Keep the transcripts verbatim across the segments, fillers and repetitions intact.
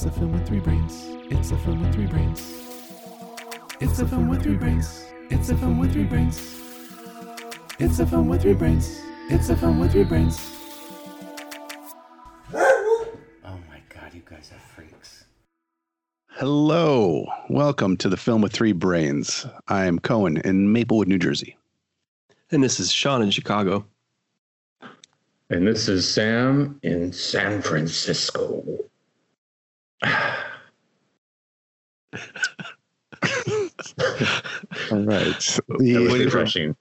It's a film with three brains. It's a film with three brains. It's a film with three brains. It's a film with three brains. It's a film with three brains. It's a film with three brains. Oh my God, you guys are freaks. Hello. Welcome to the Film with Three Brains. I'm Cohen in Maplewood, New Jersey. And this is Sean in Chicago. And this is Sam in San Francisco. All right. That was refreshing.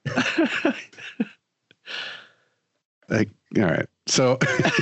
Like, all right. So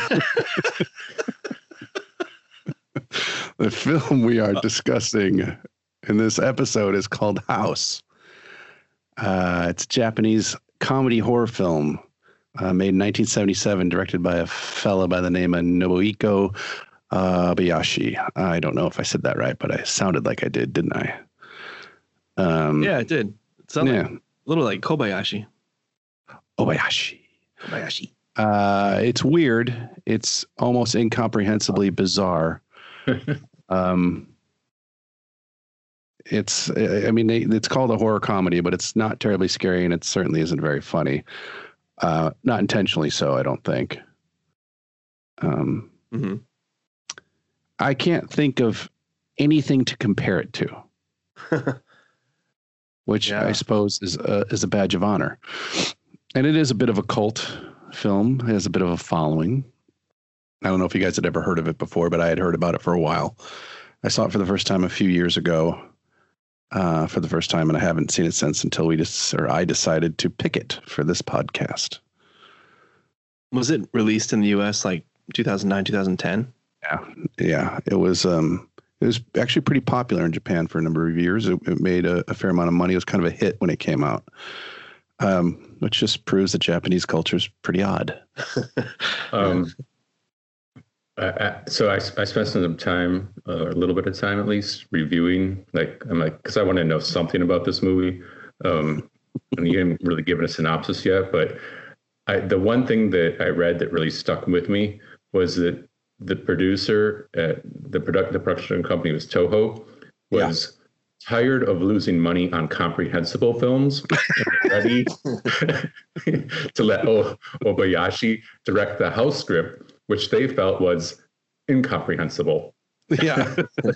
the film we are discussing in this episode is called House. Uh, it's a Japanese comedy horror film uh, made in nineteen seventy-seven, directed by a fella by the name of Nobuhiko uh, Bayashi. I don't know if I said that right, but I sounded like I did, didn't I? Um, yeah, it did. It sounded yeah. like, a little like Kobayashi. Obayashi. Kobayashi. Uh, it's weird. It's almost incomprehensibly bizarre. um, it's, I mean, they, it's called a horror comedy, but it's not terribly scary, and it certainly isn't very funny. Uh, not intentionally so, I don't think. Um, Mm-hmm. I can't think of anything to compare it to, which Yeah. I suppose is a, is a badge of honor. And it is a bit of a cult film. It has a bit of a following. I don't know if you guys had ever heard of it before, but I had heard about it for a while. I saw it for the first time a few years ago, uh, for the first time, and I haven't seen it since until we just, or I decided to pick it for this podcast. Was it released in the U S like two thousand nine, two thousand ten? Yeah, yeah. It was. Um, it was actually pretty popular in Japan for a number of years. It, it made a, a fair amount of money. It was kind of a hit when it came out, um, which just proves that Japanese culture is pretty odd. Um, I, I, so I, I spent some time, uh, a little bit of time at least, reviewing. Like I'm like, because I want to know something about this movie. Um, and you haven't really given a synopsis yet, but I, the one thing that I read that really stuck with me was that the producer at the product, the production company was Toho, was yeah. tired of losing money on comprehensible films, and ready to let o- Obayashi direct the House script, which they felt was incomprehensible. Yeah.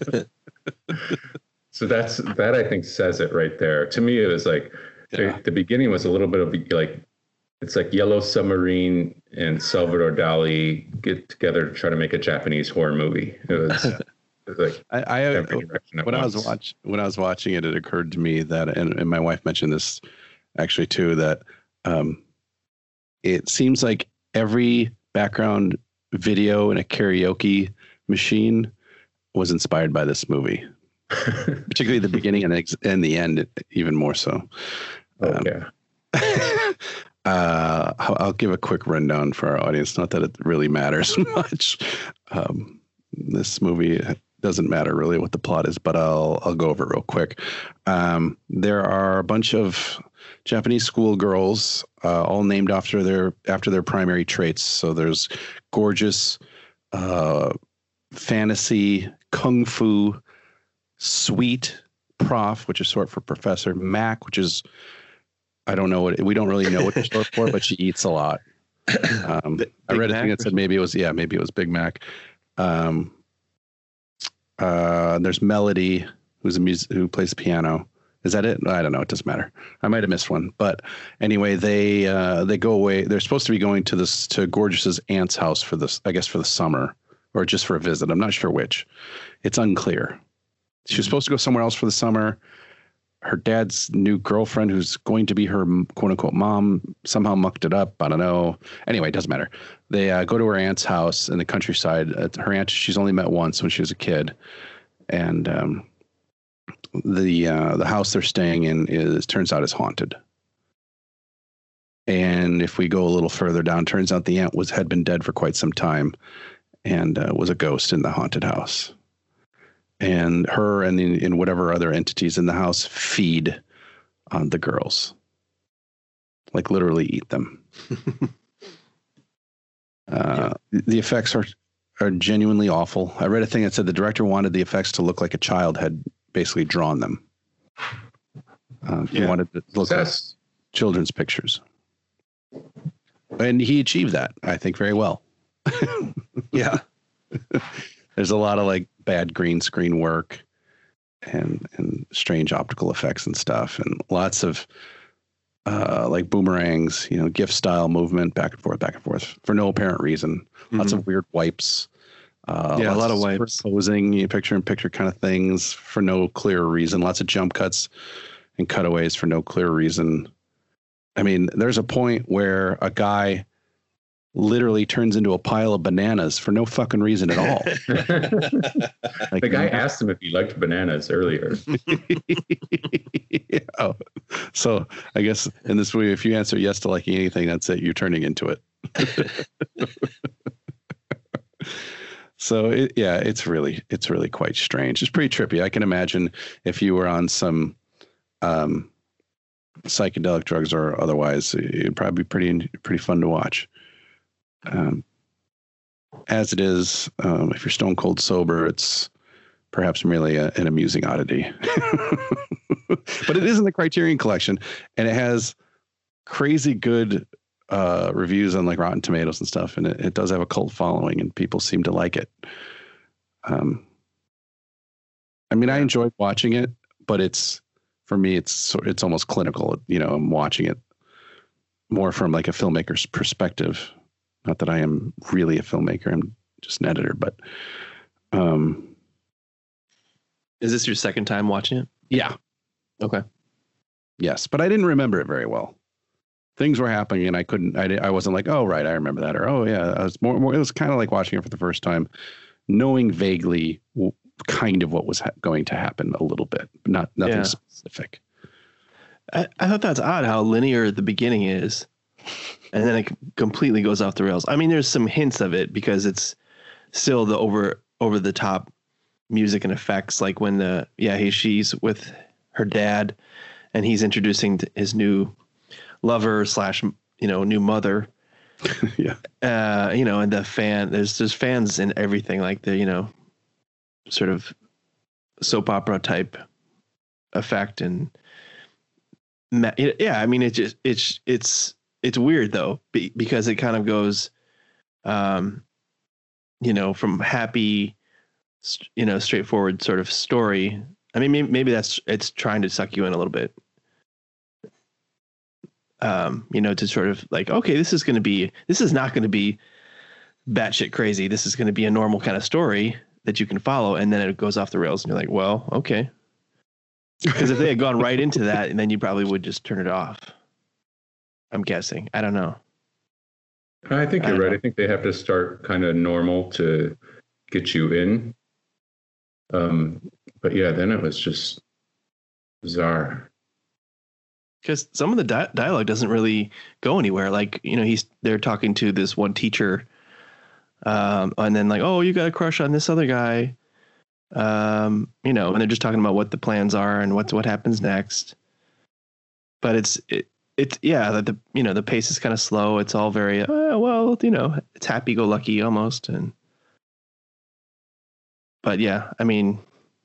So that's that I think says it right there. To me, it was like yeah. the, the beginning was a little bit of like. It's like Yellow Submarine and Salvador Dali get together to try to make a Japanese horror movie. It was, it was like I, I when I was watch when I was watching it, it occurred to me that, and, and my wife mentioned this actually too, that um, it seems like every background video in a karaoke machine was inspired by this movie, particularly the beginning and the, and the end, even more so. Oh um, yeah. Uh, I'll give a quick rundown for our audience. Not that it really matters much. Um, this movie doesn't matter really what the plot is, but I'll I'll go over it real quick. Um, there are a bunch of Japanese schoolgirls, uh, all named after their after their primary traits. So there's gorgeous, uh, fantasy, kung fu, sweet, prof, which is short for professor, Mac, which is I don't know what we don't really know what it's short for, but she eats a lot. Um, I read a thing that said maybe it was yeah, maybe it was Big Mac. Um, uh, there's Melody, who's a mus- who plays piano. Is that it? I don't know. It doesn't matter. I might have missed one, but anyway, they uh, they go away. They're supposed to be going to this to Gorgeous's aunt's house for this, I guess, for the summer or just for a visit. I'm not sure which. It's unclear. She was supposed to go somewhere else for the summer. Her dad's new girlfriend, who's going to be her quote unquote mom, somehow mucked it up. I don't know. Anyway, it doesn't matter. They uh, go to her aunt's house in the countryside. Uh, her aunt, she's only met once when she was a kid. And um, the uh, the house they're staying in is turns out is haunted. And if we go a little further down, turns out the aunt was had been dead for quite some time and uh, was a ghost in the haunted house. And her and the, and whatever other entities in the house feed on the girls, like literally eat them. uh, yeah. The effects are are genuinely awful. I read a thing that said the director wanted the effects to look like a child had basically drawn them. Uh, he Yeah. wanted to look like That's children's pictures. And he achieved that, I think, very well. Yeah. There's a lot of like bad green screen work and and strange optical effects and stuff, and lots of uh, like boomerangs, you know, GIF style movement back and forth, back and forth for no apparent reason. Lots Mhm. of weird wipes. Uh, Yeah, a lots lot of wipes. Posing, you know, picture in picture kind of things for no clear reason. Lots of jump cuts and cutaways for no clear reason. I mean, there's a point where a guy literally turns into a pile of bananas for no fucking reason at all. Like, the guy asked him if he liked bananas earlier. yeah. So I guess in this movie, if you answer yes to liking anything, that's it. You're turning into it. So it, yeah, it's really, it's really quite strange. It's pretty trippy. I can imagine if you were on some um, psychedelic drugs or otherwise, it'd probably be pretty, pretty fun to watch. Um, as it is, um, if you're stone cold sober, it's perhaps merely a, an amusing oddity. But it is in the Criterion Collection, and it has crazy good uh, reviews on like Rotten Tomatoes and stuff, and it, it does have a cult following, and people seem to like it. Um, I mean, I enjoyed watching it, but it's for me, it's it's almost clinical. You know, I'm watching it more from like a filmmaker's perspective. Not that I am really a filmmaker; I'm just an editor. But um, Is this your second time watching it? yeah, Okay. yes, but I didn't remember it very well. Things were happening, and I couldn't. I, I wasn't like, oh right, I remember that, or oh yeah. I was more. more it was kind of like watching it for the first time, knowing vaguely w- kind of what was ha- going to happen a little bit, but not nothing Yeah. specific. I, I thought that's odd how linear the beginning is, and then it c- completely goes off the rails. I mean, there's some hints of it because it's still the over over the top music and effects, like when the yeah he she's with her dad, and he's introducing t- his new lover slash you know new mother. Yeah, Uh, you know, and the fan there's there's fans in everything, like the you know sort of soap opera type effect and. Ma- Yeah, I mean, it just it's it's it's weird though be, because it kind of goes, um, you know, from happy, st- you know, straightforward sort of story. I mean, maybe, maybe that's it's trying to suck you in a little bit, um, you know, to sort of like, okay, this is going to be this is not going to be batshit crazy. This is going to be a normal kind of story that you can follow, and then it goes off the rails, and you're like, well, okay. Because if they had gone right into that, and then you probably would just turn it off. I'm guessing. I don't know. I think I you're don't right. know. I think they have to start kind of normal to get you in. Um, but yeah, then it was just bizarre. Because some of the di- dialogue doesn't really go anywhere. Like, you know, he's they're talking to this one teacher, um, and then like, oh, you got a crush on this other guy, um, you know, and they're just talking about what the plans are and what's what happens next. But it's it it's yeah, the, the you know the pace is kind of slow. It's all very uh, well, you know, it's happy go lucky almost, and but yeah, I mean,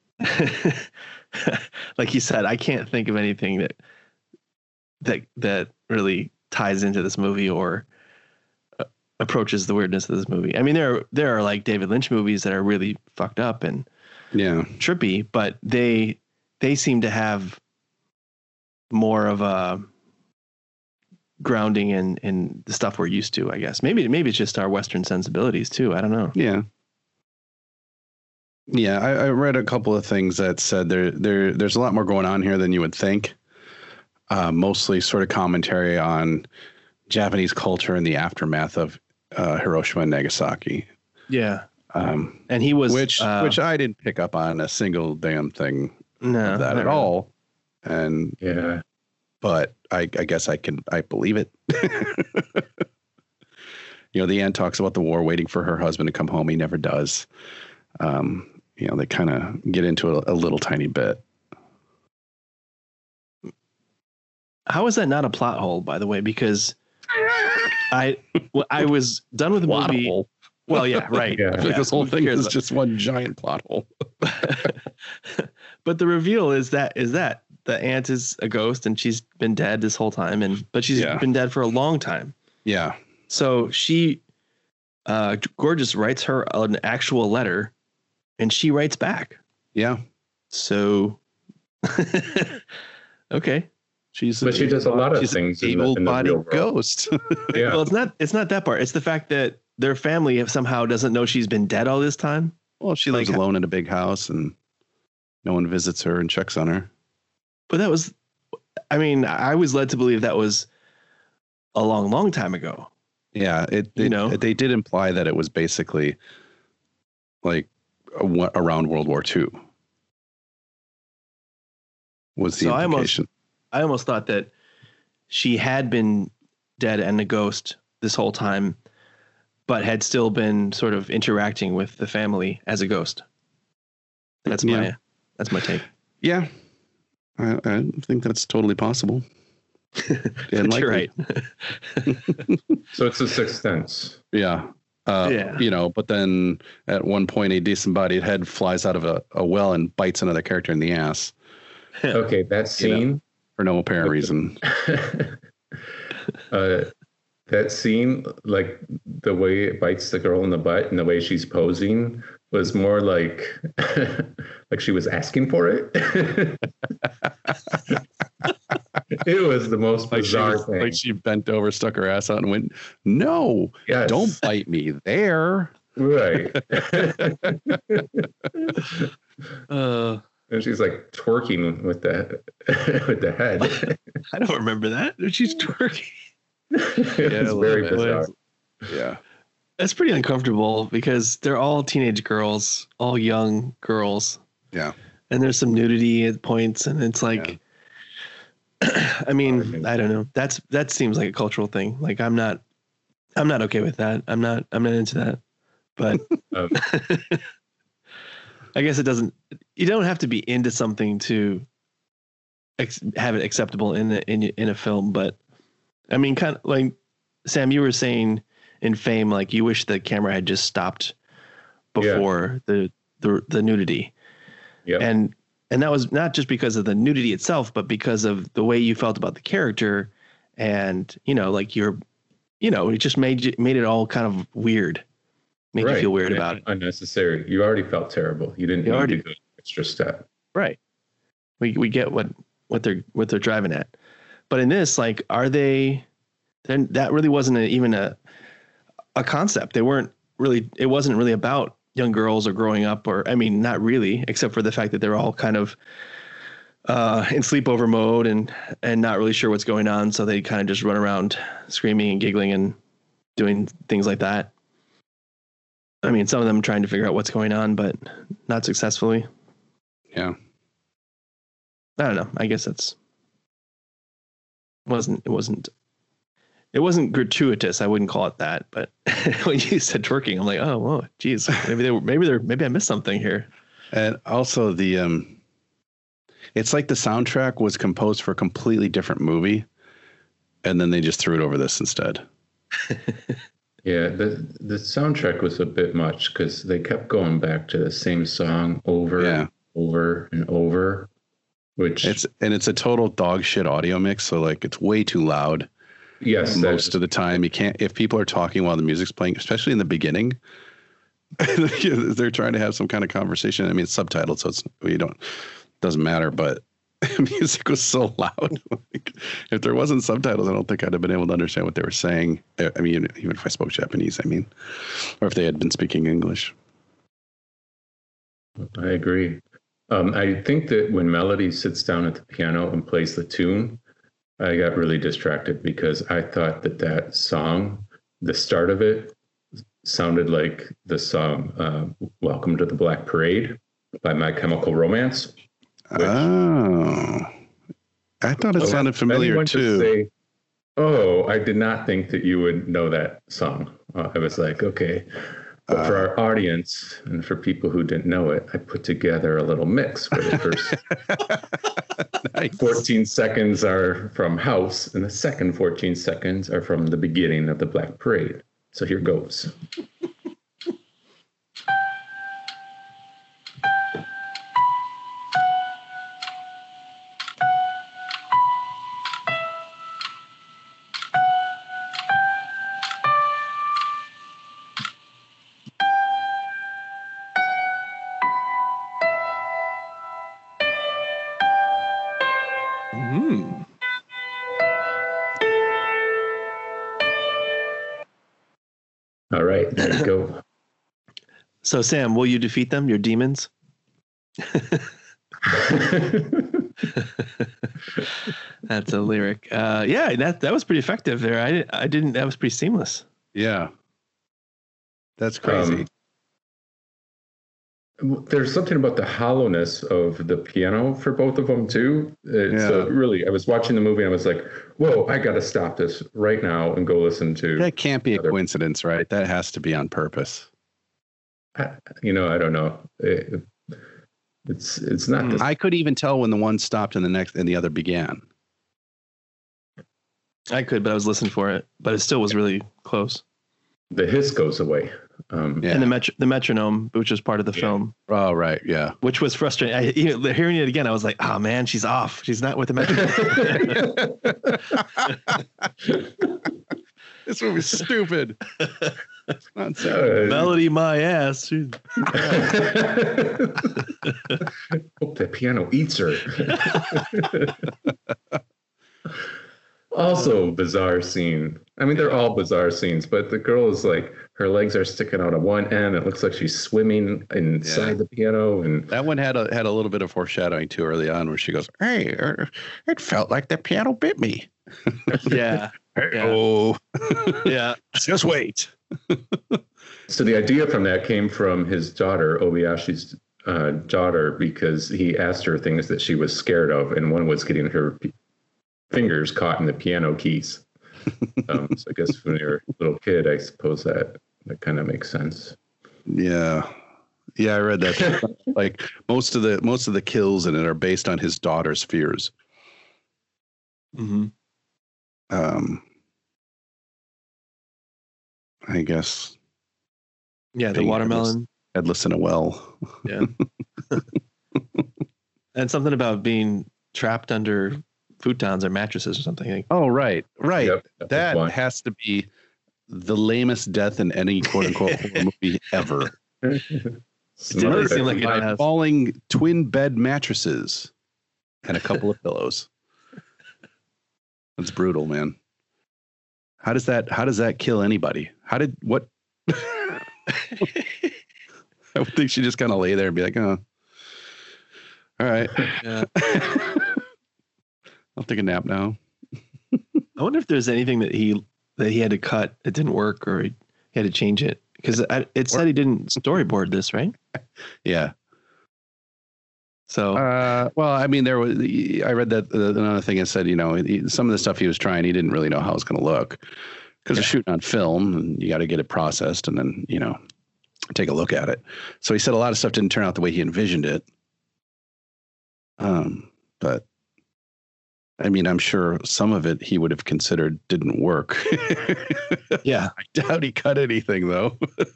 like you said, I can't think of anything that. that that really ties into this movie or uh, approaches the weirdness of this movie. I mean, there are, there are like David Lynch movies that are really fucked up and yeah, trippy, but they they seem to have more of a grounding in in the stuff we're used to, I guess. Maybe maybe it's just our Western sensibilities too. I don't know. yeah. Yeah, I, I read a couple of things that said there there there's a lot more going on here than you would think. Uh, mostly sort of commentary on Japanese culture and the aftermath of uh, Hiroshima and Nagasaki. Yeah, Um, and he was which uh, which I didn't pick up on a single damn thing no, of that not at really. all. And Yeah. but I, I guess I can I believe it. You know, the aunt talks about the war, waiting for her husband to come home. He never does. Um, you know, they kind of get into a, a little tiny bit. How is that not a plot hole, by the way? Because I I was done with the Plot movie. hole. Well, yeah, right. Yeah. I feel like Yeah. this whole Who thing cares is about- just one giant plot hole. But the reveal is that is that the aunt is a ghost and she's been dead this whole time, and but she's Yeah. been dead for a long time. Yeah. So she, uh, Gorgeous writes her an actual letter, and she writes back. Yeah. So, okay. She's But she does a lot of she's things an in the, in the able-bodied real world. ghost. Yeah. Well, it's not. It's not that part. It's the fact that their family somehow doesn't know she's been dead all this time. Well, she lives Like- alone in a big house and no one visits her and checks on her. But that was, I mean, I was led to believe that was a long, long time ago. Yeah, it, You it- know? they did imply that it was basically like a, wa- around World War Two. Was the So I almost- implication? I almost thought that she had been dead and a ghost this whole time, but had still been sort of interacting with the family as a ghost. That's my Yeah. that's my take. Yeah, I, I think that's totally possible. And But you're right. likely. So it's a Sixth Sense. Yeah. Uh, Yeah. You know, but then at one point, a disembodied head flies out of a, a well and bites another character in the ass Okay, that scene. for no apparent reason. uh, that scene, like the way it bites the girl in the butt and the way she's posing, was more like like she was asking for it. It was the most Like she, bizarre was- thing. like she bent over, stuck her ass out, and went, "No, Yes. don't bite me there." Right. Uh, And she's like twerking with the with the head. I don't remember that. She's twerking. It Yeah, was a little very bit. bizarre. Yeah. That's pretty uncomfortable because they're all teenage girls, all young girls. Yeah. And there's some nudity at points, and it's like, I mean, I don't know. That's that seems like a cultural thing. Like I'm not, I'm not okay with that. I'm not, I'm not into that. But Um, I guess it doesn't. You don't have to be into something to ex- have it acceptable in a, in in a film. But I mean, kind of like Sam, you were saying in Fame, like you wish the camera had just stopped before the, the the nudity. yeah. And and that was not just because of the nudity itself, but because of the way you felt about the character, and you know, like you're, you know, it just made you, made it all kind of weird, made you feel weird and about it. Unnecessary. You already felt terrible. You didn't You need already- to go extra step. Right. We we get what what they're what they're driving at, but in this, like, are they? Then that really wasn't a, even a a concept. They weren't really. It wasn't really about young girls or growing up, or I mean, not really, except for the fact that they're all kind of uh, in sleepover mode and and not really sure what's going on, so they kind of just run around screaming and giggling and doing things like that. I mean, some of them trying to figure out what's going on, but not successfully. Yeah. I don't know. I guess it's wasn't it wasn't it wasn't gratuitous. I wouldn't call it that. But when you said twerking, I'm like, oh, whoa, geez, maybe they were, maybe they're, maybe I missed something here. And also the um it's like the soundtrack was composed for a completely different movie and then they just threw it over this instead. Yeah, the the soundtrack was a bit much because they kept going back to the same song over Yeah. and over and over, which It's and it's a total dog shit audio mix, so like it's way too loud yes, most that- of the time. You can't if people are talking while the music's playing, especially in the beginning. They're trying to have some kind of conversation. I mean, it's subtitled, so it's you don't doesn't matter. But music was so loud. Like, if there wasn't subtitles, I don't think I'd have been able to understand what they were saying. I mean, even if I spoke Japanese, I mean, or if they had been speaking English. I agree. Um, I think that when Melody sits down at the piano and plays the tune, I got really distracted because I thought that that song, the start of it, sounded like the song uh, "Welcome to the Black Parade" by My Chemical Romance. Which- Oh, I thought it Oh, sounded familiar anyone to too. say, oh, I did not think that you would know that song. Uh, I was like, okay. But for our audience and for people who didn't know it, I put together a little mix where the first Nice. fourteen seconds are from House and the second fourteen seconds are from the beginning of the Black Parade. So here goes. All right, there you go. So, Sam, will you defeat them, your demons? That's a lyric. Uh, yeah, that that was pretty effective there. I I didn't. That was pretty seamless. Yeah, that's crazy. Um, there's something about the hollowness of the piano for both of them too. It's Yeah. uh, really. I was watching the movie and I was like, "Whoa! I got to stop this right now and go listen to." That can't be a other- coincidence, right? That has to be on purpose. I, you know, I don't know. It, it's it's not. Hmm. The, I could even tell when the one stopped and the next and the other began. I could, but I was listening for it. But it still was really close. the hiss goes away. Um, Yeah. And the metro, the metronome, which was part of the Yeah. film, Oh, right. Yeah. which was frustrating. I, even hearing it again, I was like, "Oh man, she's off. She's not with the metronome." This movie's stupid. Nonsense. Uh, Melody, my ass. She- Hope that piano eats her. Also, bizarre scene. I mean, they're all bizarre scenes, but the girl is like, her legs are sticking out of one end. It looks like she's swimming inside Yeah. the piano, and That one had a had a little bit of foreshadowing too early on, where she goes, "Hey, er, it felt like the piano bit me." yeah, Yeah. Oh, yeah. just wait. so the idea from that came from his daughter, Obiyashi's uh, daughter, because he asked her things that she was scared of, and one was getting her p- fingers caught in the piano keys. Um, so I guess when you're a little kid, I suppose that that kind of makes sense. Yeah, yeah, I read that. Like most of the most of the kills in it are based on his daughter's fears. Mm-hmm. Um, I guess Yeah, the Being watermelon. headless in a well. Yeah. And something about being trapped under futons or mattresses or something. Like, Oh, right, right. Yep, that was That one. has to be the lamest death in any quote unquote horror movie ever. it didn't really seem like it By has. falling twin bed mattresses and a couple of pillows. That's brutal, man. How does that how does that kill anybody? How did what I would think she just kind of lay there and be like, oh, all right. Yeah. I'll take a nap now. I wonder if there's anything that he that he had to cut that didn't work, or he had to change it, because it said he didn't storyboard this, right? Yeah. So Uh, well, I mean, there was. I read that uh, another thing. It said, you know, he, some of the stuff he was trying, he didn't really know how it was going to look because Yeah. it's shooting on film, and you got to get it processed, and then you know, take a look at it. So he said a lot of stuff didn't turn out the way he envisioned it. Um, but I mean, I'm sure some of it he would have considered didn't work. yeah, I doubt he cut anything though.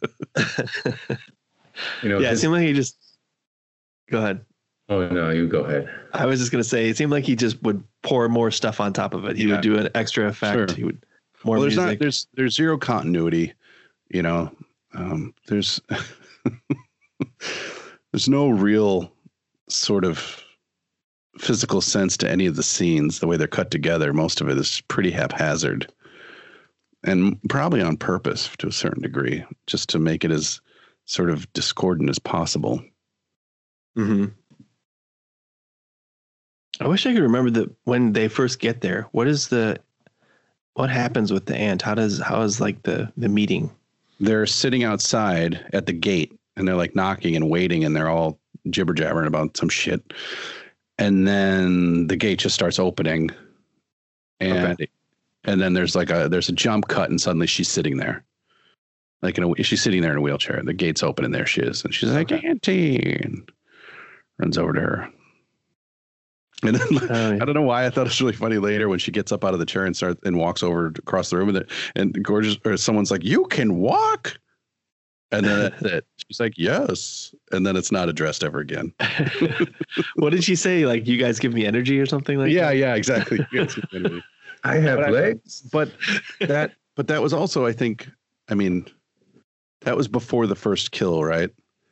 You know, yeah. It his- seemed like he just. Go ahead. oh no, you go ahead. I was just gonna say it seemed like he just would pour more stuff on top of it. He Yeah. would do an extra effect. Sure. He would more Well, there's music. not there's there's zero continuity, you know. Um, there's there's no real sort of physical sense to any of the scenes. The way they're cut together, most of it is pretty haphazard, and probably on purpose to a certain degree, just to make it as sort of discordant as possible. Mm-hmm. I wish I could remember that when they first get there. What is the what happens with the aunt? How does how is like the the meeting? They're sitting outside at the gate, and they're like knocking and waiting, and they're all jibber jabbering about some shit. And then the gate just starts opening, and Okay. and then there's like a there's a jump cut, and suddenly she's sitting there, like in a, she's sitting there in a wheelchair. The gate's open, and there she is, and she's like, Okay. "Auntie," and runs over to her. And then Oh, yeah. I don't know why I thought it was really funny later when she gets up out of the chair and starts and walks over across the room with it, and gorgeous or someone's like, "You can walk," and then that's it. She's like, "Yes," and then it's not addressed ever again. What did she say? Like, you guys give me energy or something like Yeah, that? yeah, exactly. Yes, I have But I- legs. but that, but that was also, I think, I mean, that was before the first kill, right?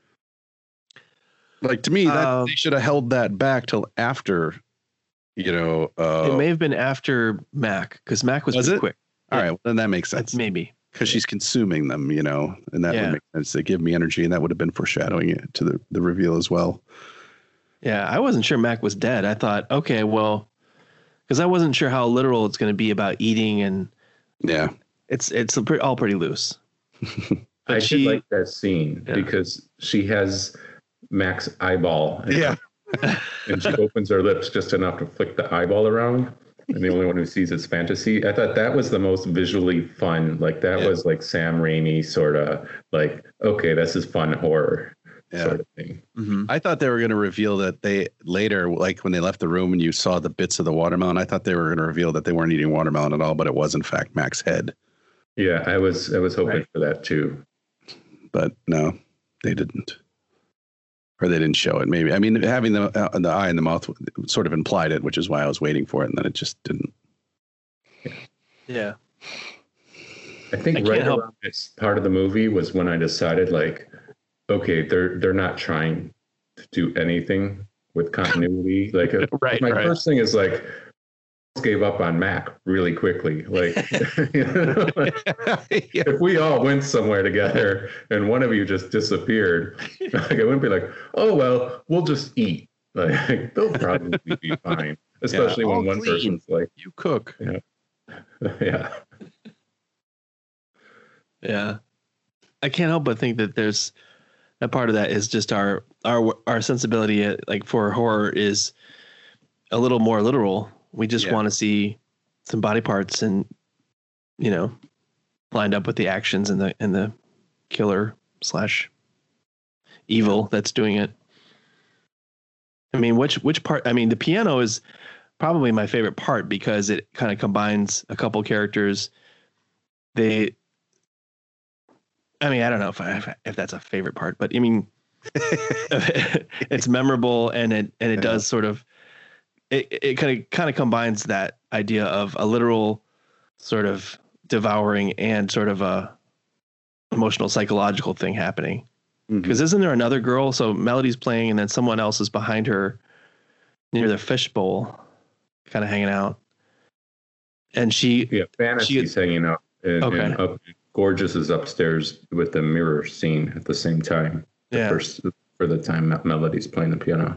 Like to me, that Um, they should have held that back till after, you know. Uh, It may have been after Mac, because Mac was, Was pretty it? quick. all right, well, then that makes sense. That's maybe. because she's consuming them, you know, and that Yeah. would make sense. They give me energy, and that would have been foreshadowing it to the, the reveal as well. Yeah, I wasn't sure Mac was dead. I thought, okay, well, because I wasn't sure how literal it's going to be about eating, and Yeah. it's it's a pre- all pretty loose. I But did she, like that scene Yeah. because she has Mac's eyeball. And, Yeah. and she opens her lips just enough to flick the eyeball around. And the only one who sees is fantasy. I thought that was the most visually fun. Like that Yeah. was like Sam Raimi sort of like, okay, this is fun horror Yeah. sort of thing. Mhm. I thought they were going to reveal that they later, like when they left the room and you saw the bits of the watermelon, I thought they were going to reveal that they weren't eating watermelon at all, but it was in fact Mac's head. Yeah, I was I was hoping Right. for that too. But no, they didn't. Or they didn't show it. Maybe. I mean, having the uh, the eye and the mouth sort of implied it, which is why I was waiting for it, and then it just didn't. Yeah. I think I can't right help- around this part of the movie was when I decided like, okay, they're they're not trying to do anything with continuity. Like uh, Right, my right. first thing is like gave up on Mac really quickly. Like, you know, like, Yeah. if we all went somewhere together and one of you just disappeared, like I wouldn't be like, oh well, we'll just eat. Like they'll probably be fine. Especially all when one clean. person's like, You cook. yeah. Yeah. I can't help but think that there's a part of that is just our our our sensibility uh, like for horror is a little more literal. We just Yeah. want to see some body parts and, you know, lined up with the actions and the and the killer slash evil that's doing it. I mean, which which part? I mean, the piano is probably my favorite part because it kind of combines a couple characters. They, I mean, I don't know if I, if that's a favorite part, but I mean, it's memorable and it and it Yeah. does sort of it it kind of kind of combines that idea of a literal sort of devouring and sort of a emotional psychological thing happening. Because isn't there another girl? So Melody's playing, and then someone else is behind her near the fishbowl, kind of hanging out. And she, Yeah, Fantasy's hanging out. And, Okay. and up, Gorgeous is upstairs with the mirror scene at the same time. The yeah. First, for the time that Melody's playing the piano.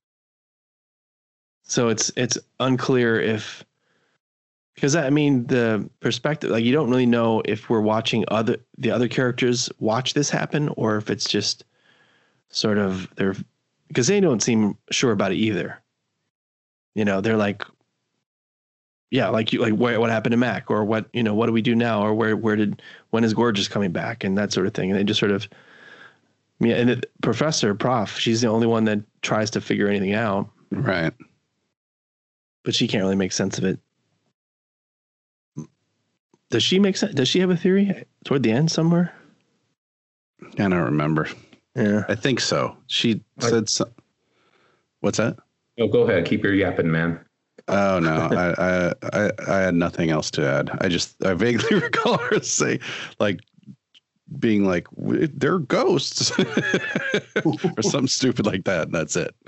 So it's it's unclear if, because I mean the perspective, like you don't really know if we're watching other the other characters watch this happen or if it's just sort of they're because they don't seem sure about it either. You know, they're like, yeah, like you like what what happened to Mac or what you know what do we do now or where where did when is Gorgeous coming back and that sort of thing and they just sort of yeah and the professor prof she's the only one that tries to figure anything out Right. but she can't really make sense of it. Does she make sense? Does she have a theory toward the end somewhere? I don't remember. Yeah. I think so. She I- said so. What's that? Oh, go ahead. Keep your yapping, man. Oh no, I, I I I had nothing else to add. I just I vaguely recall her say like being like they're ghosts or something stupid like that. And that's it.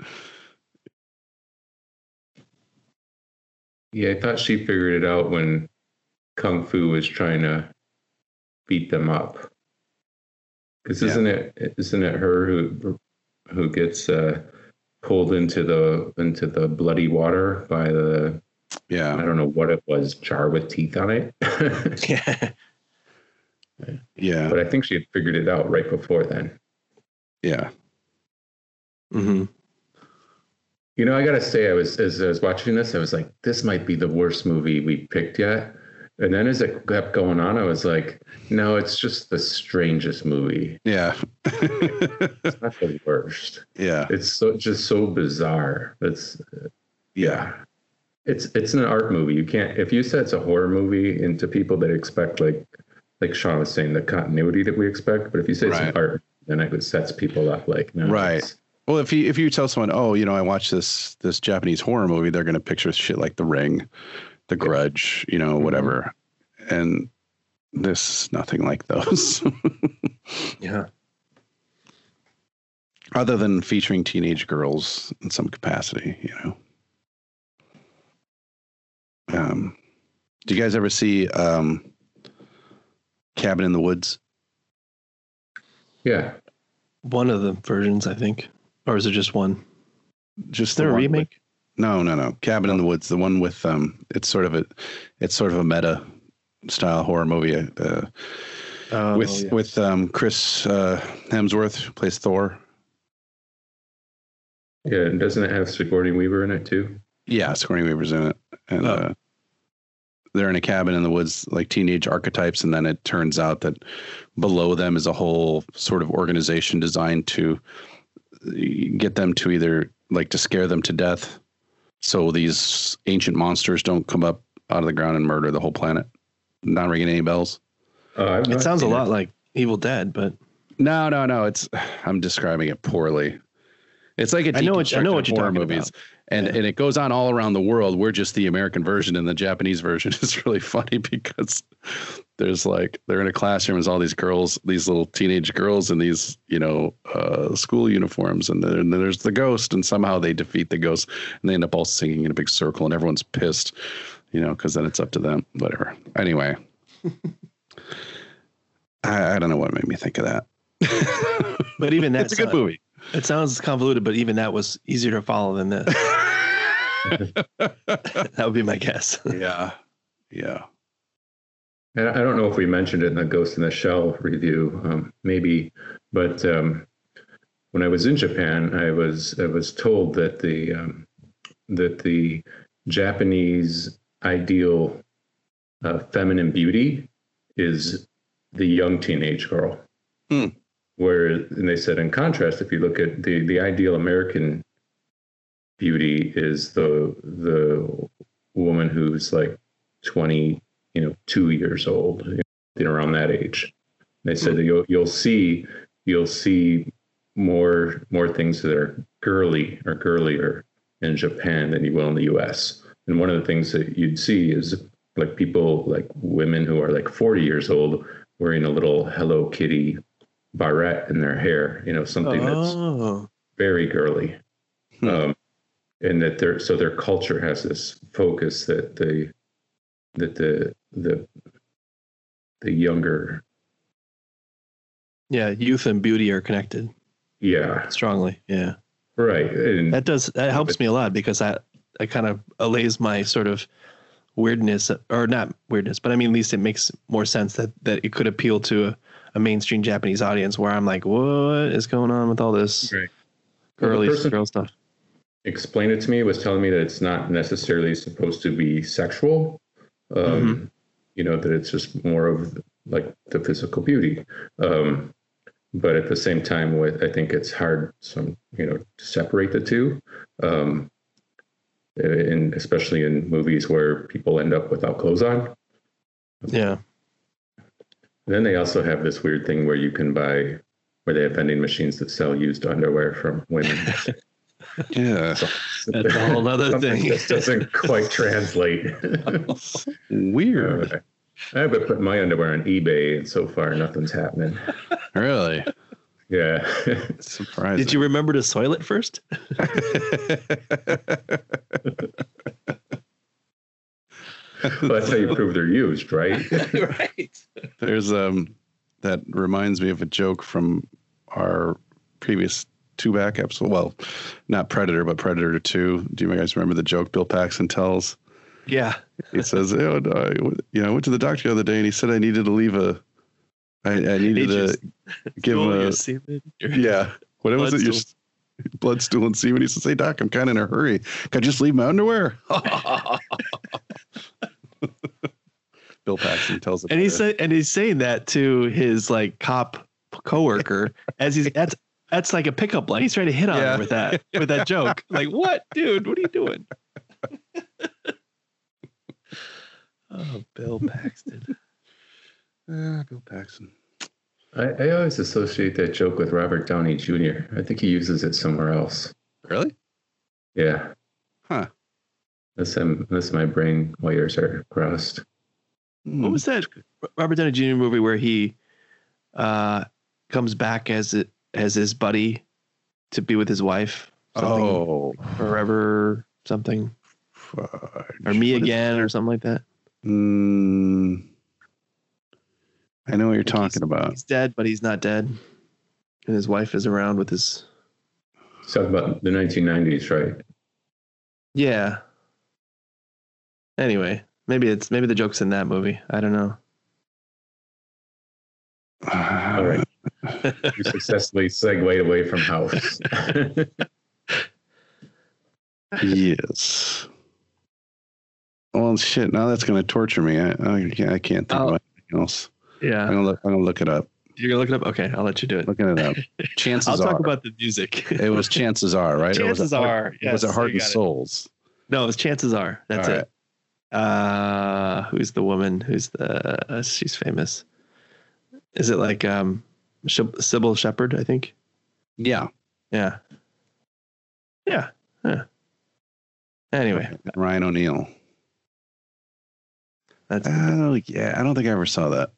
Yeah, I thought she figured it out when Kung Fu was trying to beat them up. Because isn't it isn't it her who who gets uh, pulled into the into the bloody water by the I Yeah. don't know what it was, jar with teeth on it. Yeah. Yeah. But I think she had figured it out right before then. Yeah. Mm-hmm. You know, I gotta say, I was as I was watching this, I was like, this might be the worst movie we picked yet. And then as it kept going on, I was like, no, it's just the strangest movie. Yeah. It's not the worst. Yeah. It's so just so bizarre. It's Yeah. it's it's an art movie. You can't if you said it's a horror movie and to people that expect like like Sean was saying, the continuity that we expect, but if you say it's Right. an art, then it sets people up like no. Right. it's- Well, if you if you tell someone, oh, you know, I watched this this Japanese horror movie, they're gonna picture shit like The Ring, The Grudge, you know, whatever. And this is nothing like those. Yeah. Other than featuring teenage girls in some capacity, you know. Um, do you guys ever see um, Cabin in the Woods? Yeah. One of the versions, I think, or is it just one? Just Is there the a one remake? with- no, no, no. Cabin in Oh. the Woods, the one with um, it's sort of a, it's sort of a meta style horror movie. Uh, Oh, with yeah. with um, Chris uh, Hemsworth, who plays Thor. Yeah. And doesn't it have Sigourney Weaver in it too? Yeah, Sigourney Weaver's in it, and Oh. uh, they're in a cabin in the woods, like teenage archetypes, and then it turns out that below them is a whole sort of organization designed to get them to either like to scare them to death, so these ancient monsters don't come up out of the ground and murder the whole planet. Not ringing any bells? Uh, I've It not sounds a seen lot like Evil Dead, but No, no, no. It's I'm describing it poorly. It's like a I know what- I know what deconstruction you're horror talking movies, about. and Yeah. and it goes on all around the world. We're just the American version, and the Japanese version is really funny because there's like they're in a classroom, there's all these girls, these little teenage girls in these you know uh, school uniforms, and then, and then there's the ghost, and somehow they defeat the ghost, and they end up all singing in a big circle, and everyone's pissed, you know, because then it's up to them. Whatever. Anyway, I, I don't know what made me think of that. but even It's that's a good movie. It sounds convoluted, but even that was easier to follow than this. That would be my guess. Yeah. Yeah. And I don't know if we mentioned it in the Ghost in the Shell review, um, maybe, but um, when I was in Japan, I was I was told that the um, that the Japanese ideal uh, feminine beauty is the young teenage girl. Hmm. Where, and they said, in contrast, if you look at the the ideal American beauty is the the woman who's like twenty, you know, two years old, you know, around that age. They said that you'll you'll see you'll see more more things that are girly or girlier in Japan than you will in the U S. And one of the things that you'd see is like people like women who are like forty years old wearing a little Hello Kitty barrette in their hair, you know, something that's Oh, very girly. Hmm. Um, and that their so their culture has this focus that the that the the the younger yeah. Youth and beauty are connected yeah strongly. Yeah, right and that does that helps me a lot because that that kind of allays my sort of weirdness, or not weirdness, but I mean, at least it makes more sense that that it could appeal to a, a mainstream Japanese audience. Where I'm like, what is going on with all this right. Well, the girly person- girl stuff? explained it to me was telling me that it's not necessarily supposed to be sexual, um, Mm-hmm. you know, that it's just more of like the physical beauty. Um, but at the same time, with I think it's hard, some you know, to separate the two, um, and especially in movies where people end up without clothes on. Yeah, Then they also have this weird thing where you can buy, where they have vending machines that sell used underwear from women. Yeah. So, that's a whole other something thing. just doesn't quite translate. Weird. Uh, I've been putting my underwear on eBay, and so far nothing's happening. Really? Yeah. Surprising. Did you remember to soil it first? Well, that's how you prove they're used, right? Right. There's um that reminds me of a joke from our previous two back episode. Well, not Predator, but Predator two. Do you guys remember the joke Bill Paxton tells? Yeah. He says, oh, no, I, you know, I went to the doctor the other day and he said I needed to leave a, I, I needed to give him a, yeah. What was it? Your Blood blood, stool, and semen. He says, hey, doc, I'm kind of in a hurry. Can I just leave my underwear? Bill Paxton tells it. And he said, and he's saying that to his like cop coworker as he's that's that's like a pickup line. He's trying to hit on Yeah. her with that with that joke. Like, what, dude? What are you doing? Oh, Bill Paxton. Uh, Bill Paxton. I, I always associate that joke with Robert Downey Junior I think he uses it somewhere else. Really? Yeah. Huh. Unless, I'm, unless my brain wires are crossed. Hmm. What was that Robert Downey Junior movie where he uh, comes back as it as his buddy to be with his wife? Something Oh, forever, something, fudge. or me What is- again, or something like that. Mm, I know what you're Like, talking he's, about. He's dead, but he's not dead, and his wife is around with his. Talk about the nineteen nineties, right? Yeah. Anyway, maybe it's maybe the joke's in that movie. I don't know. All right. You successfully segued away from House. Yes. Well, shit. Now that's going to torture me. I, I can't. I can't think Oh. of anything else. Yeah. I'm gonna look. I'm gonna look it up. You're gonna look it up? Okay, I'll let you do it. Looking it up. Chances I'll talk are. about the music. It was Chances Are, right? Or was Chances it Heart- Are. or Yes, was it Heart you and got it. Souls? No, it's Chances Are. That's All it. Uh, who's the woman? Who's the? Uh, she's famous. Is it like um, Sh- Sybil Shepherd? I think. Yeah. Yeah. Yeah. Yeah. Anyway, Ryan O'Neal. that's Oh yeah, I don't think I ever saw that.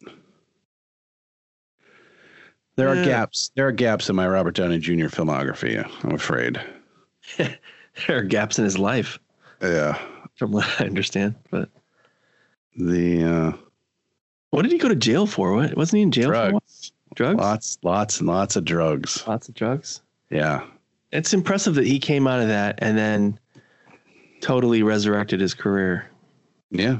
There are Yeah. gaps. There are gaps in my Robert Downey Junior filmography. I'm afraid. there are gaps in his life, Yeah. from what I understand. But The uh, what did he go to jail for? What wasn't he in jail for? a while? drugs. Drugs. Lots, lots, and lots of drugs. Lots of drugs. Yeah. It's impressive that he came out of that and then totally resurrected his career Yeah.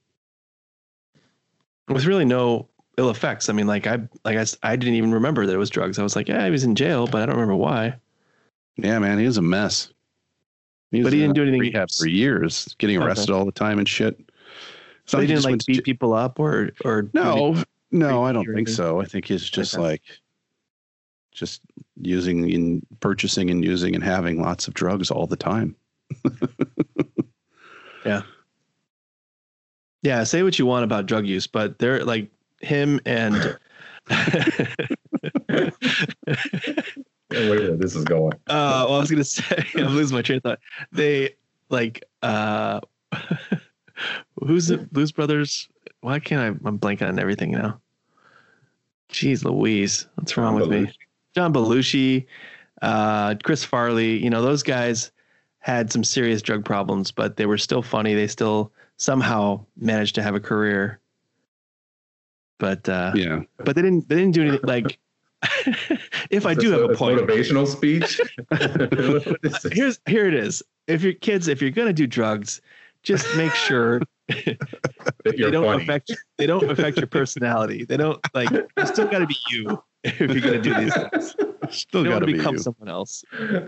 with really no ill effects. I mean, like I, like I, s- I didn't even remember that it was drugs. I was like, yeah, he was in jail, but I don't remember why. Yeah, man, he was a mess. He But he in didn't do anything- rehab for years, getting Okay. arrested all the time and shit. So So he didn't just like went to beat j- people up or, or No, no, I don't or think anything? so. I think he's just Okay. like just using and purchasing and using and having lots of drugs all the time. Yeah, say what you want about drug use, but they're like him and Wait a minute, this is going. Uh, well, I was gonna say, I'm losing my train of thought. They like, uh, who's the Blues Brothers? Why can't I? I'm blanking on everything now. Jeez, Louise, what's wrong John with me? Belushi. John Belushi, uh, Chris Farley. You know, those guys had some serious drug problems, but they were still funny. They still somehow managed to have a career. But uh, Yeah. but they didn't. They didn't do anything like. If I Is do this have a point, motivational speech. What is this? here's here it is. If your kids, if you're gonna do drugs, just make sure That they you're don't funny. affect they don't affect your personality. They don't like you still gotta be you if you're gonna do these things. Still You don't got to want to be become you. someone else.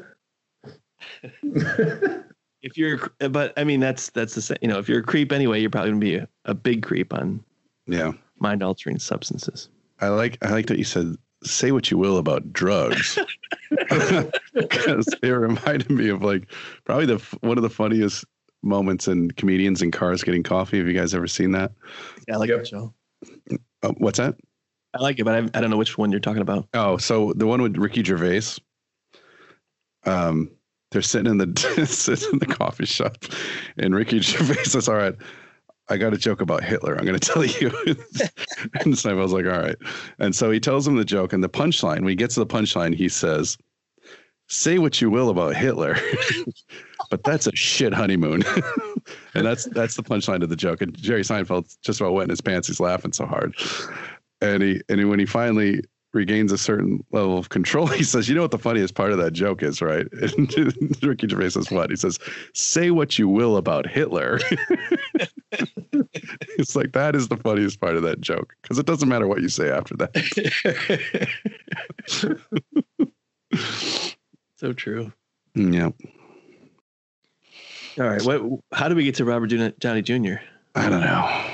If you're but I mean that's that's the same, you know, if you're a creep anyway, you're probably gonna be a, a big creep on Yeah. mind altering substances. I like I like that you said say what you will about drugs. Because it reminded me of like probably the f- one of the funniest moments in Comedians in Cars Getting Coffee. Have you guys ever seen that? Yeah, I like Yep. that show. Uh, what's that? I like it, but I, I don't know which one you're talking about. Oh, so the one with Ricky Gervais. Um, they're sitting in the sitting in the coffee shop, and Ricky Gervais says, "All right, I got a joke about Hitler. I'm going to tell you." And Seinfeld's like, "All right," and so he tells him the joke, and the punchline. When he gets to the punchline, he says, "Say what you will about Hitler, but that's a shit honeymoon." And that's that's the punchline of the joke. And Jerry Seinfeld just about wet in his pants. He's laughing so hard. And he and he, when he finally regains a certain level of control, he says, "You know what the funniest part of that joke is, right?" And Ricky Gervais says, "What?" He says, "Say what you will about Hitler." It's like that is the funniest part of that joke because it doesn't matter what you say after that. So true. Yeah, All right. What? How do we get to Robert Downey Downey Junior? I don't know.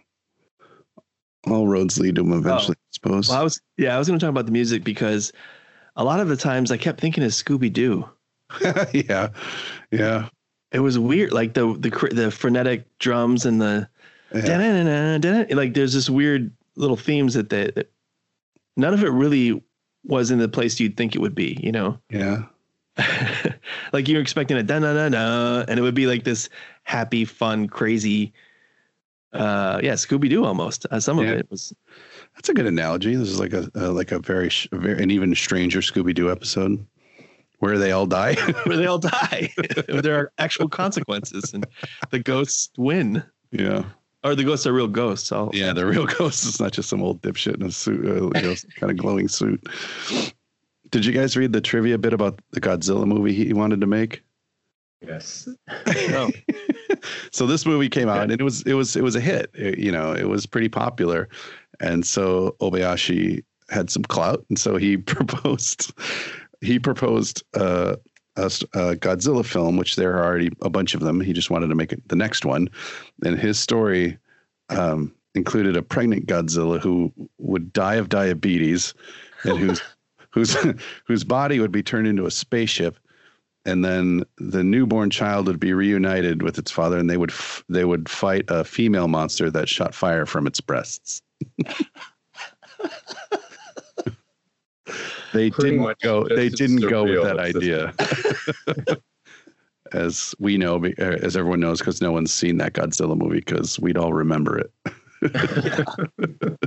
All roads lead to him eventually, I suppose. Well, I was yeah, I was going to talk about the music because a lot of the times I kept thinking of Scooby Doo. Yeah, yeah. It was weird, like the the cr- the frenetic drums and the Yeah. da-na-na-na, da-na- like there's this weird little themes that they that none of it really was in the place you'd think it would be, you know. Yeah. Like you're expecting a da na na na, and it would be like this happy, fun, crazy. Uh, yeah, Scooby Doo almost. Uh, some of Yeah. it was. That's a good analogy. This is like a, a like a very, sh- very an even stranger Scooby Doo episode where they all die. Where they all die. There are actual consequences, and the ghosts win. Yeah. Or the ghosts are real ghosts. I'll, Yeah, the real ghost is not just some old dipshit in a suit, uh, you know, kind of glowing suit. Did you guys read the trivia bit about the Godzilla movie he wanted to make? Yes. No. So this movie came out and it was it was it was a hit. It- you know, it was pretty popular, and so Obayashi had some clout, and so he proposed he proposed uh, a, a Godzilla film, which there are already a bunch of them. He just wanted to make it the next one, and his story um, included a pregnant Godzilla who would die of diabetes, and whose whose whose body would be turned into a spaceship. And then the newborn child would be reunited with its father, and they would f- they would fight a female monster that shot fire from its breasts. They Pretty didn't much go. They just didn't go with surreal. that idea, as we know, be- uh, as everyone knows, because no one's seen that Godzilla movie, because we'd all remember it.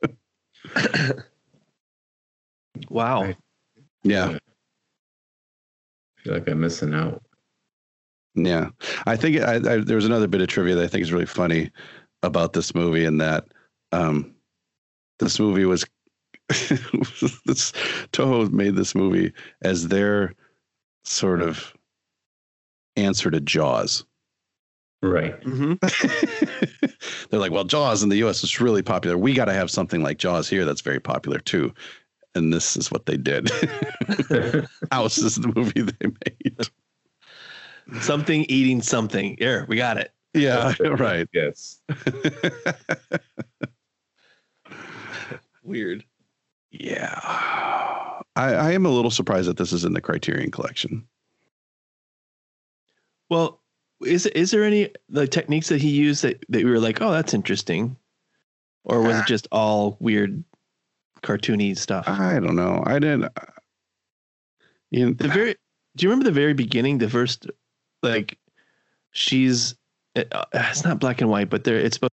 Wow. Right. Yeah. I feel like I'm missing out. Yeah, I think I, I, there was another bit of trivia that I think is really funny about this movie, and that um, this movie was this Toho made this movie as their sort of answer to Jaws. Right. Mm-hmm. They're like, well, Jaws in the U S is really popular. We got to have something like Jaws here that's very popular too. And this is what they did. House is the movie they made. Something eating something. Here, we got it. Yeah, right. Yes. Weird. Yeah. I, I am a little surprised that this is in the Criterion Collection. Well, is is there any the techniques that he used that, that we were like, oh, that's interesting? Or was it just all weird cartoony stuff? I don't know. I didn't. Uh, you know, The very do you remember the very beginning, the first like she's it, uh, it's not black and white, but there it's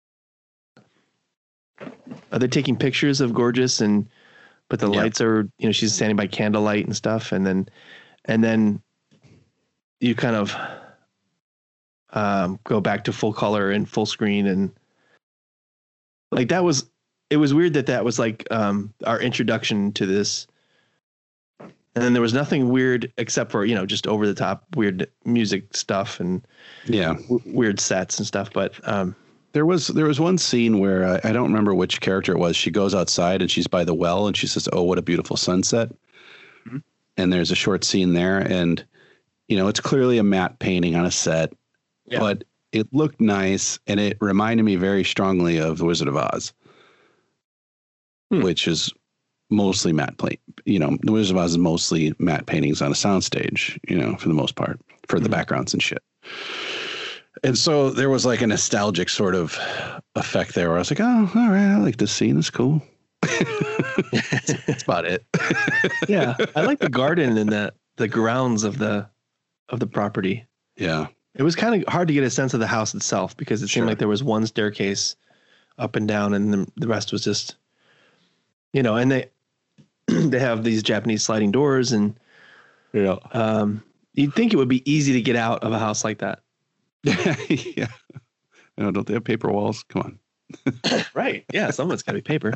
are they taking pictures of Gorgeous, and but the Yeah. lights are, you know, she's standing by candlelight and stuff, and then and then you kind of um, go back to full color and full screen, and like that was it was weird that that was like um, our introduction to this. And then there was nothing weird except for, you know, just over the top weird music stuff and yeah. w- weird sets and stuff. But um, There was there was one scene where uh, I don't remember which character it was. She goes outside and she's by the well and she says, "Oh, what a beautiful sunset." Mm-hmm. And there's a short scene there, and you know, it's clearly a matte painting on a set, Yeah. but it looked nice, and it reminded me very strongly of The Wizard of Oz, Hmm. which is mostly matte paint. You know, The Wizard of Oz is mostly matte paintings on a soundstage, you know, for the most part, for the Mhm. backgrounds and shit. And so there was like a nostalgic sort of effect there where I was like, oh, all right, I like this scene. It's cool. That's about it. yeah, I like the garden and the the grounds of the of the property. Yeah. It was kind of hard to get a sense of the house itself because it seemed Sure. like there was one staircase up and down, and the, the rest was just, you know, and they they have these Japanese sliding doors, and Yeah. um, you'd think it would be easy to get out of a house like that. Yeah. You know, don't they have paper walls? Come on. Right. Yeah. Someone's got to be paper.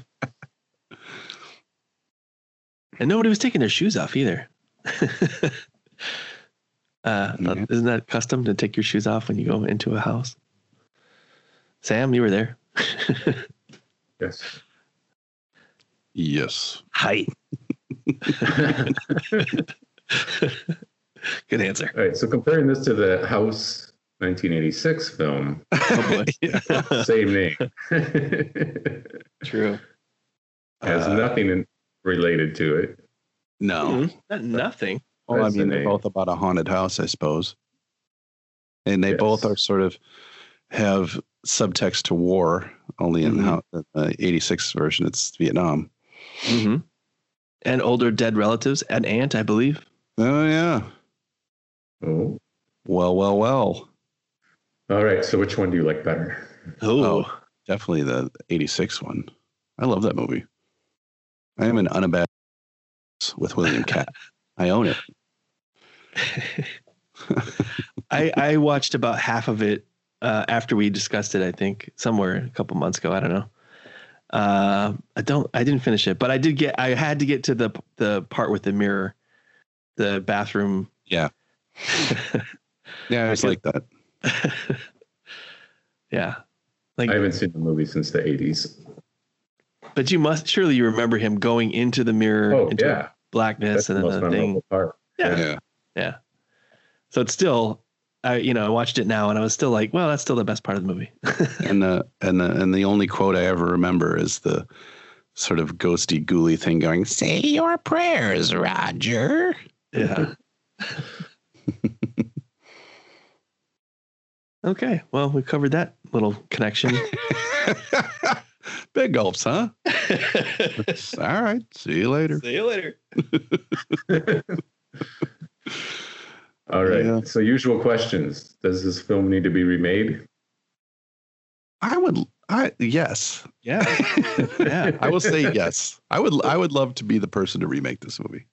And nobody was taking their shoes off either. uh, Yeah. Isn't that custom to take your shoes off when you go into a house? Sam, you were there. Yes. Yes. Hi. Good answer. All right. So comparing this to the House nineteen eighty-six film, Oh boy. Yeah. same name, True. has Uh, nothing in, related to it. No. Mhm. Not nothing. Well, I That's the mean, they're name. both about a haunted house, I suppose. And they Yes. both are sort of have subtext to war, only in Mhm. how the eighty-six version, it's Vietnam. Mm-hmm. And older dead relatives, an aunt, I believe. Oh, yeah. Oh. Well, well, well. All right. So which one do you like better? Oh, Definitely the eighty-six one. I love that movie. I am an unabashed with William Catt. I own it. I I watched about half of it uh, after we discussed it, I think somewhere a couple months ago. I don't know. Uh, I don't. I didn't finish it, but I did get. I had to get to the the part with the mirror, the bathroom. Yeah. Yeah, it's like that. Yeah, like I haven't seen the movie since the eighties. But you must surely you remember him going into the mirror, Oh into yeah, blackness, that's the and then most the thing. memorable part. Yeah. Yeah. Yeah. So it's still, I you know I watched it now and I was still like, well, that's still the best part of the movie. And the and the and the only quote I ever remember is the sort of ghosty, ghouly thing going, "Say your prayers, Roger." Yeah. Okay. Well, we covered that little connection. Big gulps, huh? All right. See you later. See you later. All right. Yeah. So usual questions. Does this film need to be remade? I would. I yes. Yeah. Yeah. I will say yes. I would. I would love to be the person to remake this movie.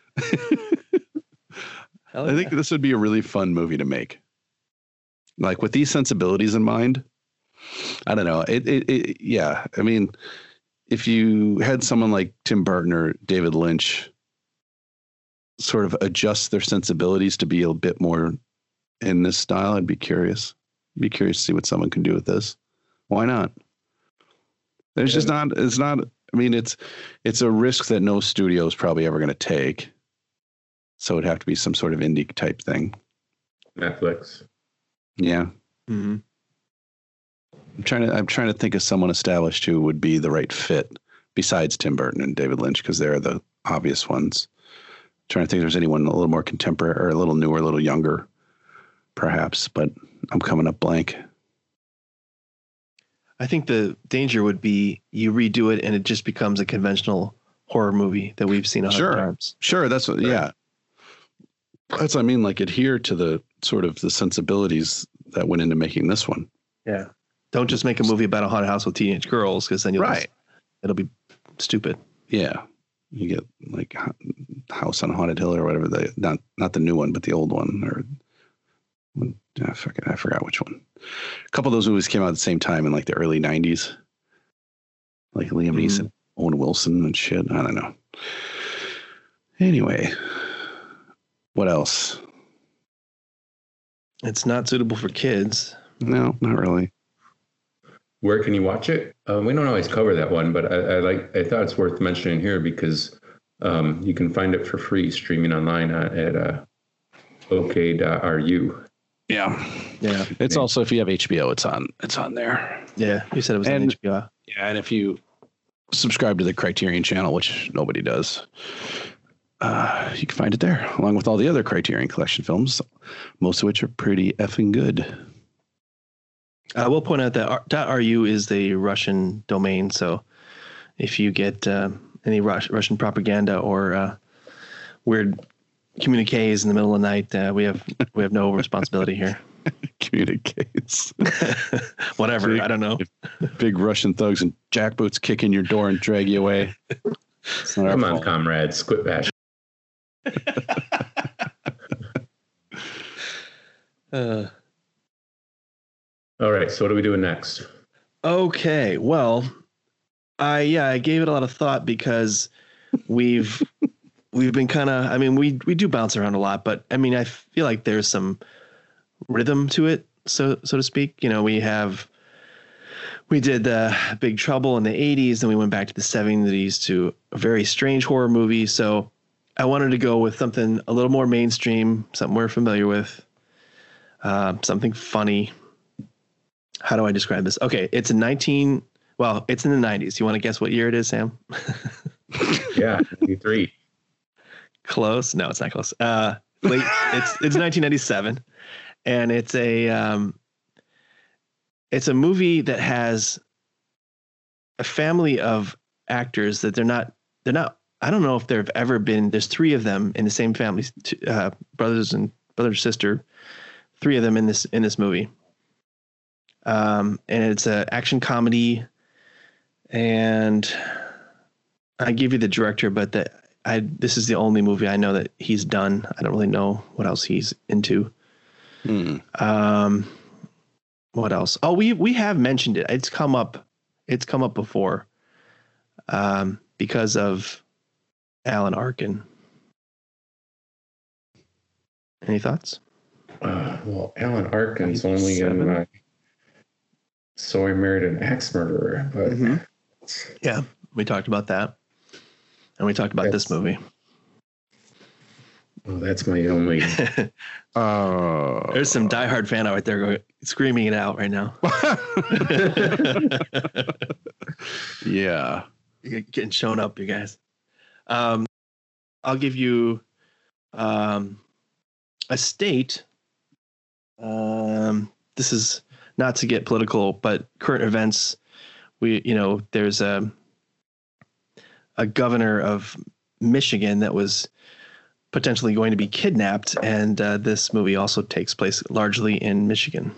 Hell I think yeah. this would be a really fun movie to make. Like with these sensibilities in mind, I don't know. It, it, it, yeah. I mean, if you had someone like Tim Burton or David Lynch sort of adjust their sensibilities to be a bit more in this style, I'd be curious. Be curious to see what someone can do with this. Why not? There's just not. It's not. I mean, it's it's a risk that no studio is probably ever going to take. So it'd have to be some sort of indie type thing. Netflix. Yeah. Mm-hmm. I'm trying to I'm trying to think of someone established who would be the right fit besides Tim Burton and David Lynch, because they're the obvious ones. I'm trying to think if there's anyone a little more contemporary or a little newer, a little younger, perhaps, but I'm coming up blank. I think the danger would be you redo it and it just becomes a conventional horror movie that we've seen a hundred Sure. times. Sure, that's what, yeah. That's what I mean, like adhere to the sort of the sensibilities that went into making this one. Yeah. Don't just make a movie about a haunted house with teenage girls, because then you'll Right. just, it'll be stupid. Yeah. You get like House on Haunted Hill or whatever, the not not the new one, but the old one, or I forget, I forgot which one. A couple of those movies came out at the same time in like the early nineties, like Liam Mhm. Neeson, Owen Wilson, and shit. I don't know. Anyway, what else? It's not suitable for kids. No, not really. Where can you watch it? Um, we don't always cover that one, but I, I like. I thought it's worth mentioning here because um, you can find it for free streaming online at, at uh, OK dot R U. Yeah, Yeah. it's also if you have H B O, it's on. It's on there. Yeah. You said it was on And- H B O. Yeah, and if you subscribe to the Criterion channel, which nobody does, uh, you can find it there, along with all the other Criterion Collection films, most of which are pretty effing good. I will point out that R- .ru is the Russian domain, so if you get uh, any Rus- Russian propaganda or uh, weird communiques in the middle of the night, uh, we have we have no responsibility here. Communicates. Whatever, Big- I don't know. Big Russian thugs and jackboots kick in your door and drag you away. It's not our Come on, fault. comrades, quit bashing. Uh, All right, so what are we doing next? okay, well, I yeah, I gave it a lot of thought because we've we've been kind of. I mean, we we do bounce around a lot, but I mean, I feel like there's some rhythm to it, so so to speak. You know, we have we did uh, Big Trouble in the eighties, then we went back to the seventies to a very strange horror movie. So I wanted to go with something a little more mainstream, something we're familiar with, uh, something funny. How do I describe this? Okay, it's a nineteen. Well, it's in the nineties. You want to guess what year it is, Sam? Yeah, ninety-three. Close. No, it's not close. Uh, late. it's it's nineteen ninety-seven, and it's a um, it's a movie that has a family of actors that they're not they're not. I don't know if there've ever been. There's three of them in the same family, uh, brothers and brother sister. Three of them in this in this movie. Um, and it's an action comedy, and I give you the director, but the I this is the only movie I know that he's done. I don't really know what else he's into. Hmm. Um, what else? Oh, we we have mentioned it. It's come up. It's come up before. Um, because of Alan Arkin. Any thoughts? Uh, well, Alan Arkin's only in my So I Married an Axe Murderer, but mm-hmm. yeah, we talked about that, and we talked about that's, this movie. Well, that's my only. Oh, there's some diehard fan out there going, screaming it out right now. Yeah, you're getting shown up, you guys. Um, I'll give you um, a state. Um, this is not to get political, but current events. We, you know, there's a a governor of Michigan that was potentially going to be kidnapped, and uh, this movie also takes place largely in Michigan.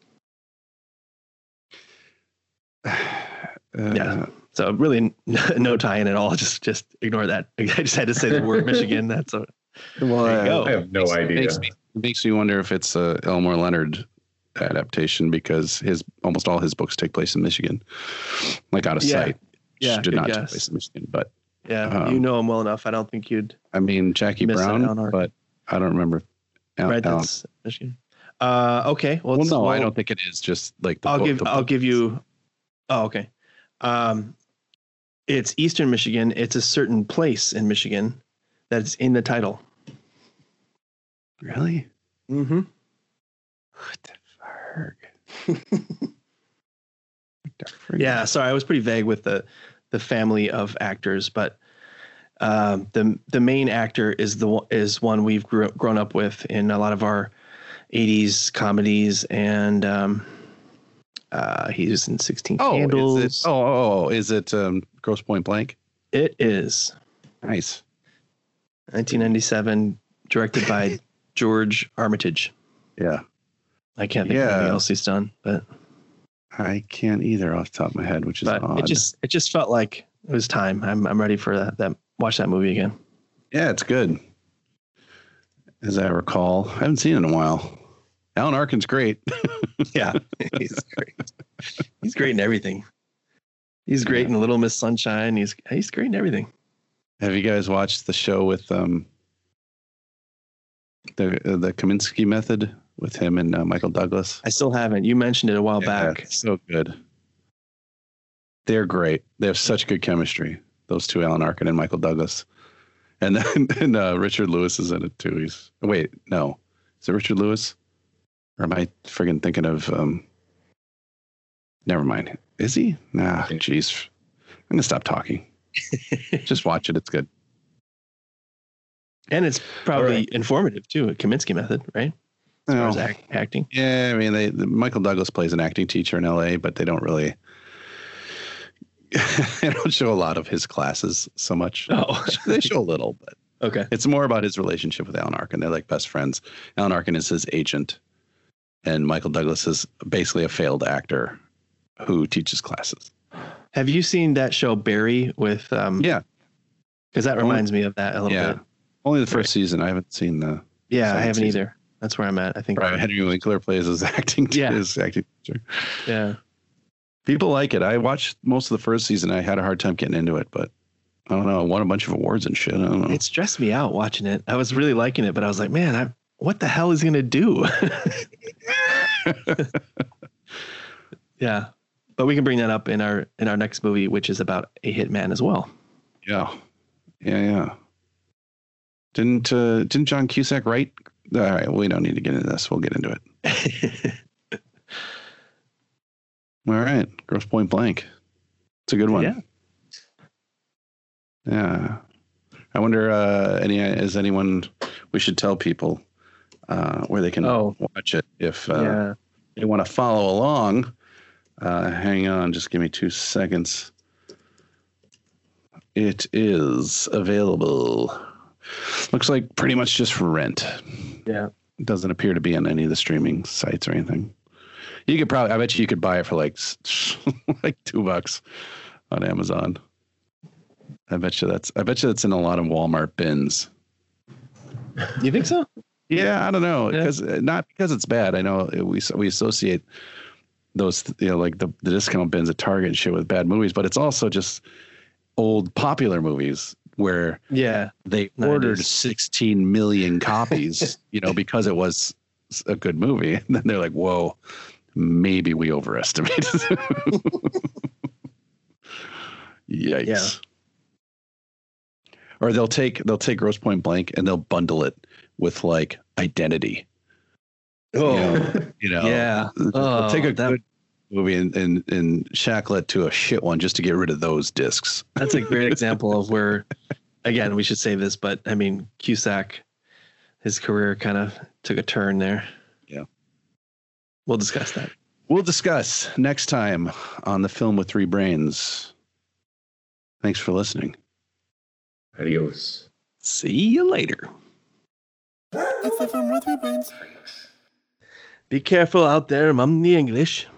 Uh, yeah. So really no tie-in at all. Just just ignore that. I just had to say the word Michigan. That's a well. There you go. I have no makes, idea. Makes me, makes me wonder if it's a Elmore Leonard adaptation, because his almost all his books take place in Michigan, like out of yeah. sight. Yeah, did not guess. take place in Michigan, but yeah, um, you know him well enough. I don't think you'd. I mean Jackie miss Brown, but I don't remember. Al, right, Alan. that's Michigan. Uh, okay. Well, Well, it's- no, I well, don't think it is. Just like the I'll book, give. the I'll book give is- you. Oh, okay. Um, it's Eastern Michigan. It's a certain place in Michigan that's in the title. Really? Mm-hmm. What the fuck? Yeah. Sorry, I was pretty vague with the the family of actors, but um, the the main actor is the one- is one we've grew, grown up with in a lot of our eighties comedies, and um, uh, he's in sixteen Oh, Candles. is it? Oh, oh, oh, is it um, Gross Point Blank? It is Nice. nineteen ninety-seven, directed by George Armitage. Yeah, I can't think of Yeah. anything else he's done, but I can't either off the top of my head, which is but odd. it just it just felt like it was time. I'm I'm ready for that. That watch that movie again. Yeah, it's good. As I recall, I haven't seen it in a while. Alan Arkin's great. Yeah, he's great. He's great in everything. He's great in Little Miss Sunshine. He's he's great in everything. Have you guys watched the show with um the uh, the Kaminsky Method with him and uh, Michael Douglas? I still haven't. You mentioned it a while Yeah, back. it's so good. They're great. They have such good chemistry. Those two, Alan Arkin and Michael Douglas, and then and, uh, Richard Lewis is in it too. He's wait, no, is it Richard Lewis, or am I friggin' thinking of? Um, never mind. Is he? Nah, jeez. I'm gonna stop talking. Just watch it. It's good. And it's probably All right. informative too. A Kaminsky Method, right? As far as Well, act, acting. yeah, I mean, they the, Michael Douglas plays an acting teacher in L A, but they don't really. They don't show a lot of his classes so much. Oh, They show a little, but okay. it's more about his relationship with Alan Arkin. They're like best friends. Alan Arkin is his agent, and Michael Douglas is basically a failed actor who teaches classes. Have you seen that show Barry with? Um, Yeah, because that reminds me of that a little yeah. bit. Only the first season. I haven't seen the. Yeah, I second haven't season. either. That's where I'm at. I think. Right, Henry Winkler plays his acting. Yeah. his acting teacher. Yeah. People like it. I watched most of the first season. I had a hard time getting into it, but I don't know. I won a bunch of awards and shit. I don't know. It stressed me out watching it. I was really liking it, but I was like, man, I, what the hell is he gonna do? Yeah, but we can bring that up in our in our next movie, which is about a hitman as well. Yeah, yeah, yeah. Didn't uh, didn't John Cusack write? All right, we don't need to get into this. We'll get into it. All right, Gross Point Blank. It's a good one. Yeah. Yeah. I wonder, uh, any is anyone we should tell people uh, where they can Oh. watch it if uh, Yeah. they want to follow along. Uh, hang on, just give me two seconds. It is available. Looks like pretty much just for rent. Yeah. It doesn't appear to be on any of the streaming sites or anything. You could probably, I bet you, you could buy it for like like two bucks on Amazon. I bet you that's, I bet you that's in a lot of Walmart bins. You think so? Yeah, I don't know, Yeah. because not because it's bad. I know we we associate those, you know, like the, the discount bins at Target and shit with bad movies, but it's also just old popular movies where Yeah. they nineties. ordered sixteen million copies, you know, because it was a good movie. And then they're like, whoa, maybe we overestimated. Yikes. Yeah. Or they'll take they'll take Grosse Point Blank and they'll bundle it with like Identity. Oh, You know, you know yeah. they'll Oh, take a that- good movie and, and and shackle it to a shit one just to get rid of those discs. That's a great example of where, again, we should say this, but I mean, Cusack, his career kind of took a turn there. Yeah. We'll discuss that. We'll discuss next time on The Film with Three Brains. Thanks for listening. Adios. See you later. It's the Film with Three Brains. Freaks. Be careful out there among the English.